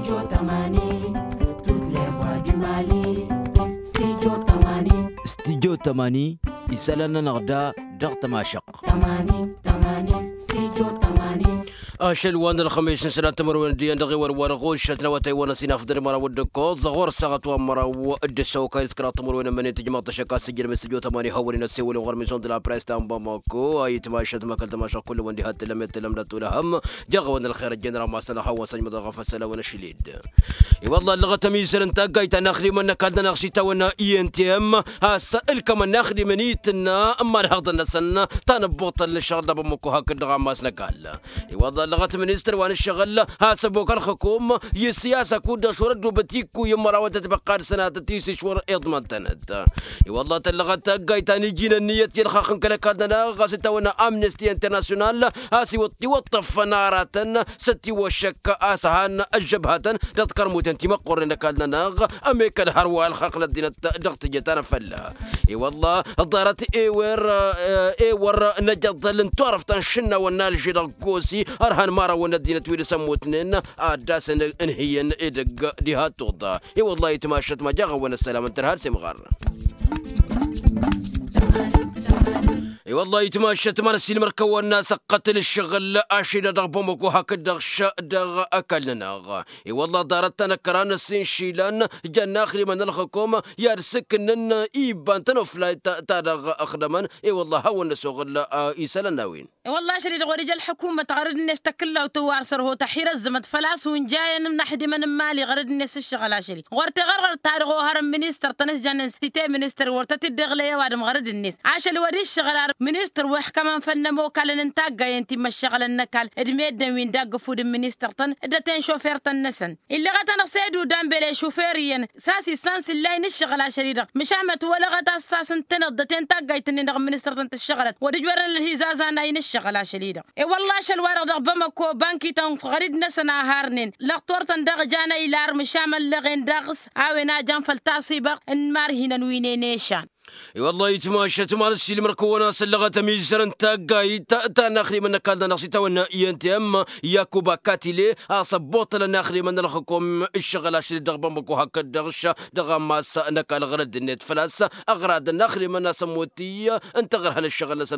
Studio Tamani, toutes les voix du Mali. Studio Tamani. Studio Tamani, isalana narda dar tamashaq. Tamani, Studio Tamani. أشل وان الخميس سنة تمرون ديان دغي ورغوش شتنا وتايوانا سينا في درمارا ودكوت زغور ساغت ومرا ودسو كايس كرا تمرون من تجمع تشكا سجل مسجو تماني هوري نسيول وغرميزون دلا بريس تام باماكو اي تماشت ما كل تماشا كل وندي هات لم تلم هم جغوان الخير الجنرال ما سلا هو سجم ضغف سلا ونشليد اي والله اللغه تميز انت قايت ناخذي من كاد ناخشي تونا اي ان تي ام هسال كما ناخذي منيتنا اما هذا النسن تنبوط الشغل بمكو هكذا ما سنقال اي والله لغة منستر وان الشغل هاسبوك الحكومة يسياسة كودا شورد بتيكو يمراودة بقار سنة تيسي شور اضمن تند والله تلغة قايتاني جينا النية يلخاخن كالكادنا غاستا وانا امنستي انترناسيونال هاسي وطف نارة ستي وشك اسهان الجبهة تذكر موتنتي مقر نكالنا اميكا الهروا الخاقل الدين دغت جتانا فلا والله دارت ايور نجد لنتعرف تنشنا والنال جدا قوسي ارهان مارا وندينا تويل سموتنين اداس انهيا ادق ديها توضا اي والله يتماشت ما جاغ وانا السلام انترهار سمغار اي والله يتماشت ما نسيل مركو الناس قتل الشغل اشينا دغبومك وهكذا دغ اكلنا اي والله دارتنا كران السين شيلان جنا اخري من الحكومه يرسكنن ايبان تنفلا تادغ اخدمان اي والله هو النسوغل ايسلناوين والله شريد غوريج الحكومة تغرد الناس تكلها وتوارسر هو تحير الزمت فلاس ونجايا نمنحد من مالي غرد الناس الشغل عشري غورت غرغر تارغو هرم منيستر تنس جان ستيتي منيستر ورتت الدغلية وادم غرد الناس عشان وري الشغل منيستر وحكمان فن موكال انتاقا ينتي ما الشغل النكال ادميد وين داق فود منيستر تن ادتين شوفير تنسن اللي غتا نفسيدو دام بلي شوفيريا ساسي سانس اللاين الشغل عشري مشامت ولا غتا اساسن تنضتين تاقا يتنين دغ منيستر تنت الشغلت ودجور الهزازة ناين الشغل شليدا اي والله شلوار دغ بمكو بانكي تن غريد نسنا هارنين لقطورتن دغ جانا الار مشامل لغين دغس اوينا جان فلتاسيبق ان مار هنا وينينيشان اي والله يتماشى تمارس اللي مركونا سلغه تميزر انت قاي تا ناخري من كان نقصي تونا انت ام ياكوبا كاتيلي اصبوط لنا ناخري من الحكم الشغل عشان دغ بمكو هكا دغش دغ ماس نكال غرد النت فلاس اغراض ناخري من سموتي انت غير هالشغل لسن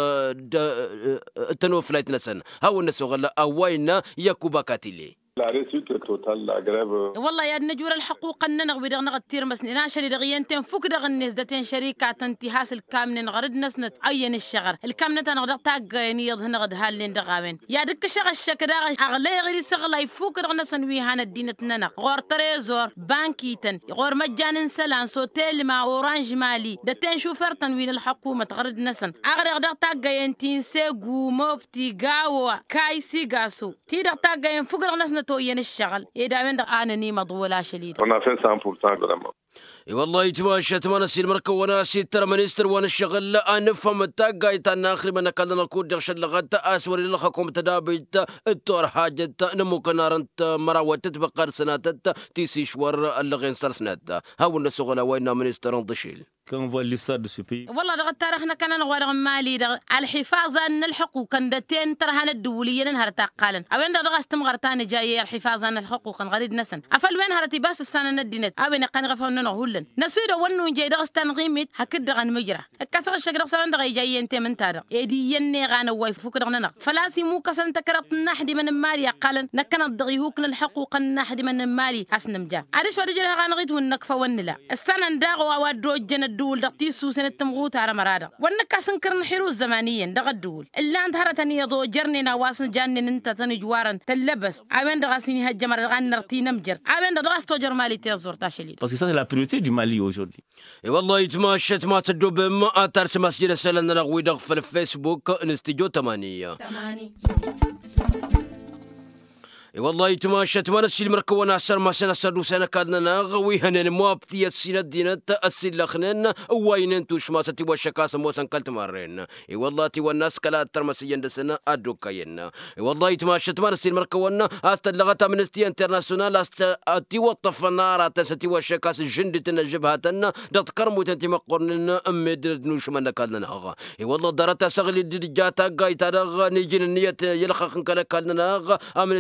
تنوفلايت نسن هاو الناس غلا اوين ياكوبا كاتيلي La réussite totale, la grève. والله يا نجور الحقوق أننا بدغ نغ تير مسني ناشري دغينتين فوق دغ الناس دتين شركة انتهاس الكامن غرد نسنت أين الشغر الكامن تنغ تاج يعني يظهر نغد هالين دغاوين يا دك شغل الشكل أغلى غير شغل فوق دغ نسن ويهان الدين تننا غور تريزور بانكيتن غور مجان سلان سوتيل مع أورانج مالي دتين شوفر تنوين الحكومة غرد نسن أغلى دغ تاج ينتين سيجو مفتي جاوا كايسي جاسو تي دغ تاج ين فوق دغ نسنت توين الشغل إذا من أنا مضولة شديدة. On a fait 100% vraiment. اي والله يتماشى تمانسي المركب وناسي ترى منيستر وانا الشغل لا نفهم التاقاي تانا اخري من كان نقود دغش اللغات اسوري لخكم تدابيت التور حاجه نمو كنارنت مراوت تبقر سنات تيسي شور اللغين سرسنات هاو الناس غلا وين منيستر ضشيل كان فوا l'histoire de ce pays. والله دغ تاريخنا كان نغوار مالي دغ الحفاظ عن الحقوق كندتين ترهان الدولية نهار تاقالن اوين دغ استمغرتاني جاي الحفاظ عن الحقوق غريد نسن افل وين هرتي باس السنه ندينت اوين قن غفون نغولن نسيد ونو جاي دغ استنغيمت هكد دغ مجرى كسر الشجر سان دغ جاي انت من تار ايدي يني غانا واي فوك دغ نغ فلاسي مو كسن تكرت نحدي من مالي قالن نكن دغ يهوكن الحقوق نحدي من مالي حسنم جا عريش ودي جرى غانا غيت ونك فونلا السنه دغ وادو جن الدول دقتيسو سنة تمغوت على مرادا وانك سنكرن حروز زمانيا دغ الدول اللي انت هرتني يضو جرني نواسن جانن انت تني جوارن تلبس عوين دغاسيني هجمر غنرتي نمجر عوين دغاستو جرمالي تيزور تاشلي Parce que ça c'est la priorité du Mali aujourd'hui. اي والله يتماشى ما تدوب ما ترسم مسجد سلنا نغوي دغ في الفيسبوك انستيجو 8 والله يتماشى تمارس المركب ونعسر ما سنة سردو سنة كادنا غوي هنن موابتي السنة دينة السلة خنن وين انتوش ما ستي وشكاس موسن كالت مارين والله تي والناس كلا ترمسي يندسنا ادوكاين والله يتماشى تمارس المركب ونا استلغت امنستي انترناسيونال تي وطف نار تستي وشكاس جندتنا جبهتنا دتكر موتنتي مقرن امد نوش من كادنا والله درت سغلي دجاتا غايتا نيجي النية يلخخن كلا كادنا امنستي انترناسيونال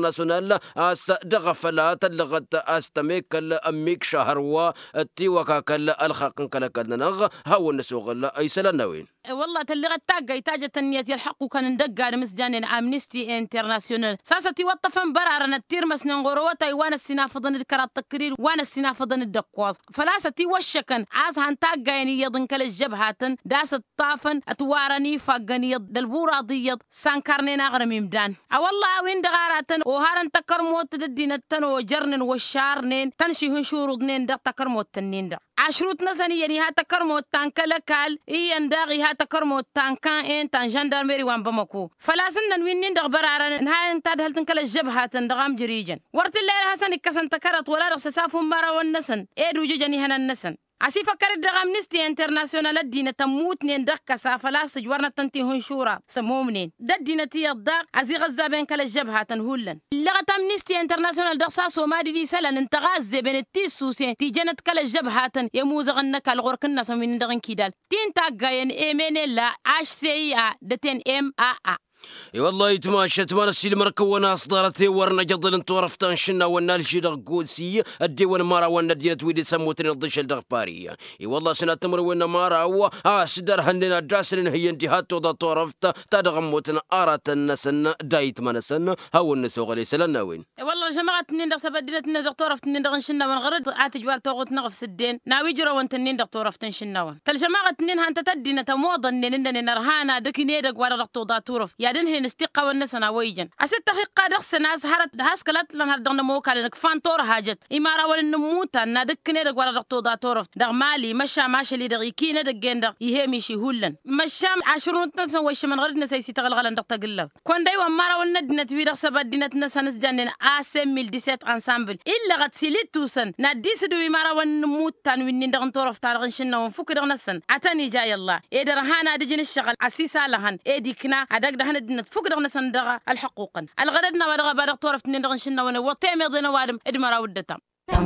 انترناسيونال اس دغفلا تلغت استميك اميك شهروا التي وكاكل الخاقن كلكنغ هاو النسوغ اي سلنوين والله تلغت تاجا تاجة النية يلحق كان ندقى مسجان امنستي انترناسيونال ساستي وطفن برارنا التير مسنن غروتا وانا السنافضن الكرا التقرير وانا السنافضن الدقواز فلاستي وشكن عاز هان تاجا يعني يضن كل الجبهاتن داس الطافن اتوارني فاقني دلبورا ضيض سانكارنين اغرمي مدان والله وين دغاراتن وهارن تكرموت ددينتن وجرنن والشارنين تنشي هنشورودنين دا تكرموت تنين دا عشروت نسني يعني ها تكرموت تانكلكال اي داغي ها تكرموت تانكان ان تان جاندارميري وان بمكو فلاسن وين ندغ برارن ها انت دهلتن كل الجبهاتن دغام جريجن ورت الليل حسن كسن تكرت ولا رخص سافو مرا والنسن ايدو جوجني هنا النسن عسي فكر دغام نستي انترناسيونال الدين تموت نين دك سافلا سجورنا تنتي هنشورا سمومنين ددينا تي الضاق عزي غزابين كل الجبهاتن هولن لغت امنستي انترناسيونال دقسا سومادي دي سلن انتغاز بين التيسوسين تي جنت كل الجبهاتن يموزغنك الغركنا سمين دغن كيدال تين تاغاين ايمينيلا اش سي ا دتين ام ا اي والله يتماشت وانا السيل مركونا اصدارتي ورنا جضل انتو رفتان شنا والنال شيدغ قوسي الديوان مارا وانا دينت ويدي سموتين الضيش الدغبارية اي والله سنة تمر وانا مارا و سدر هندنا جاسرين هي انتهات وضا طورفت تدغموتنا آرات النسن دايت منسن هاو النسوغ ليس لنا وين اي والله جماعة تنين دغ سبدلت نزغ طورفت نين دغن شنا ونغرد اتجوار توغط نغف سدين ناوي جرا وانت نين دغ طورفتن شنا ون تل جماعة تنين هانتا تدينا تموضا نين نرهانا دكي نيدغ وارا رغطو دا طورف يادن هين استيقا والنسنا ويجن أست حقا دخس ناس هرت هاس كلات لنا هردنا موكا لنك فانتور حاجت إمارا ولنموتا نادك نيدك ولا رقطو دا طورف دغ مالي ماشي لي دغ يكينا دغين دغ يهمي شي هولن مشام عشرون تنسن وش من غردنا سيسي تغلغلن دغ تقلب كون داي ومارا ولندنا توي دغ سبدنا نسنس جنن اسم 2017 انسامبل الا غت سيليتوسن ناديس دو إمارا ولنموتا وين دغ طورف تارغن شنا ونفك دغ نسن عتاني جاي الله إدر هانا دجن الشغل عسيسا لهن إديكنا عدك دهن دنا فك دغ نسن دغ الحقوقا الغددنا ودغ بادغ طورف تنين دغ شنا ون وطيمي ضنا وادم ادمرا ودتا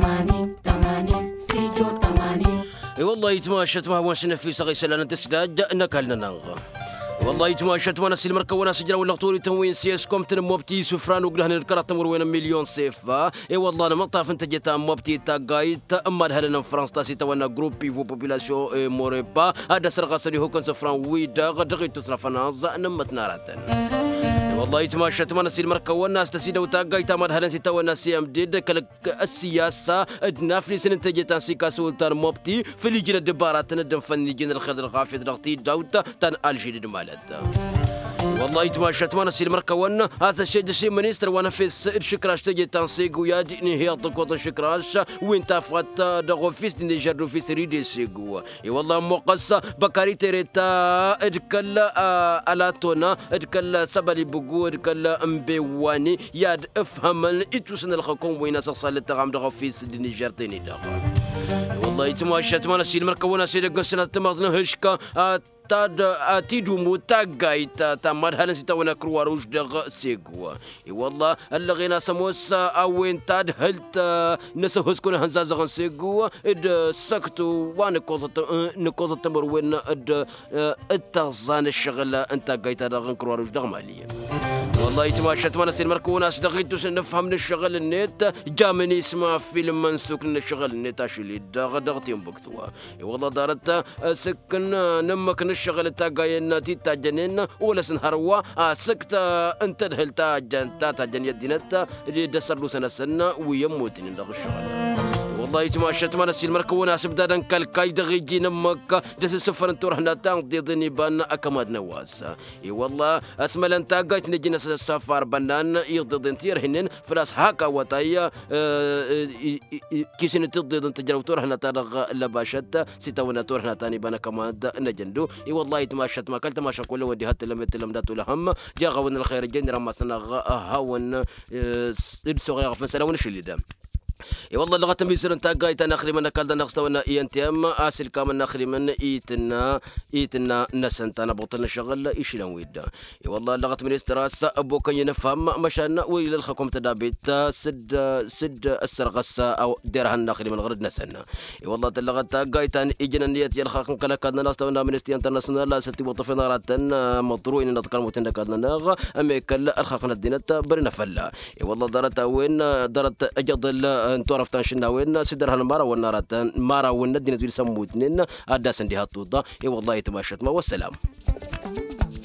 80 سيجو 80 اي والله يتماشت ما هو في صغي سلان تسداد نكلنا نغ والله يتماشت وانا سيل مركونا سجرا ولا طوري تموين سياسكم تنموبتي سفران وقلها نركرات تمر وين مليون سيفا اي والله انا مطاف انت جيت موبتي تاغايت اما هلنا فرنسا تاسي تونا جروبي فو بوبولاسيون موريبا هذا سرقه سري هو كان سفران ويدا غدغي تصرفنا نمت ناراتن والله يتماشت ما نسيل مركو الناس تسيد وتاقاي تامد هلن سيتا والناس يمدد كلك السياسة ادنا في سنة تجيتان سيكا سولتان موبتي في اللي جينا دبارات ندم فني جينا الخضر غافي درغتي داوتا تان الجيد مالت والله يتماشت ما نسيل مركونا هذا الشيء دشي منيستر وانا في الشكراش تجي تنسيق ويادي نهي طقوط الشكراش وين تافقت دغو فيس نيجر في سريدي سيقوا اي والله مقص بكاري تريتا ادكلا الاتونا ادكلا سبلي بوغو ادكلا امبيواني ياد افهم اتوسن الخكم وين صصال التغام دغو فيس نيجر تاني دغ والله يتماشت ما نسيل مركونا سيد قسنا تمازنا هشكا تاد اتيدو متاغاي تامر هلن سيتا ونا كرواروش دغ سيغوا اي والله اللغينا سموس اوين تاد هلت نسهس كون هنزازغن سيغوا اد سكتو وانا نكوزت تمر وين اد التغزان الشغل انت قايت دغن كرواروش دغ ماليه والله يتماشت ما نسير مركونا دغيتو نفهم من الشغل النت جامني اسمع فيلم منسوك من الشغل النت اشلي دغتي بوقتوا اي والله دارت سكن نمك الشغل تاقاين تيتا جنين ولا سنهروا سكت انت دهلتا جنتا تاجن يدينتا اللي دسرلو سنة ويموتين دغ الشغل والله يتماشت ما نسيل مركونا سبدادا كالكاي دغيجي نمك دس سفر انتو رحنا تنقضي ضني بان اكماد نواس اي والله اسمال انتا قايت نجينا سفر بنان يغضي ضنتير هنن فلاس هاكا وطايا كيسين تضي ضنت جروتو رحنا ترغ لباشت ستونا تورحنا تاني بان كماد نجندو اي والله يتماشت ما كلت ماشا كل ودي هات لم داتو لهم جا غون الخير جن رمسنا هاون صغير فسلا ونشلي دم والله لغة بيصير انت قايت نخري من كالدا نخستونا إنتيام أسل كامل نخري من إيتنا نسنت أنا بطلنا شغل إيش لنويدا والله لغة من استراس أبو كان ينفهم مشان ويل الخكم تدابيت سد السرقس أو ديرها النخري من غرد نسنا والله اللغة قايت إجنا نيت يلخاكم كلا كادنا نستونا من استيان تنسنا لا ستي وطفنا راتن مطروين نذكر متنا كادنا ناغ أما كلا الخاكنا الدينة برنا فلا والله دارت وين دارت أجد انتو عرفتان شنا وين سدرها المارا والنارتان مارا والندين تقول سموتنين أداسن دي هاتوضا والله يتماشت ما والسلام.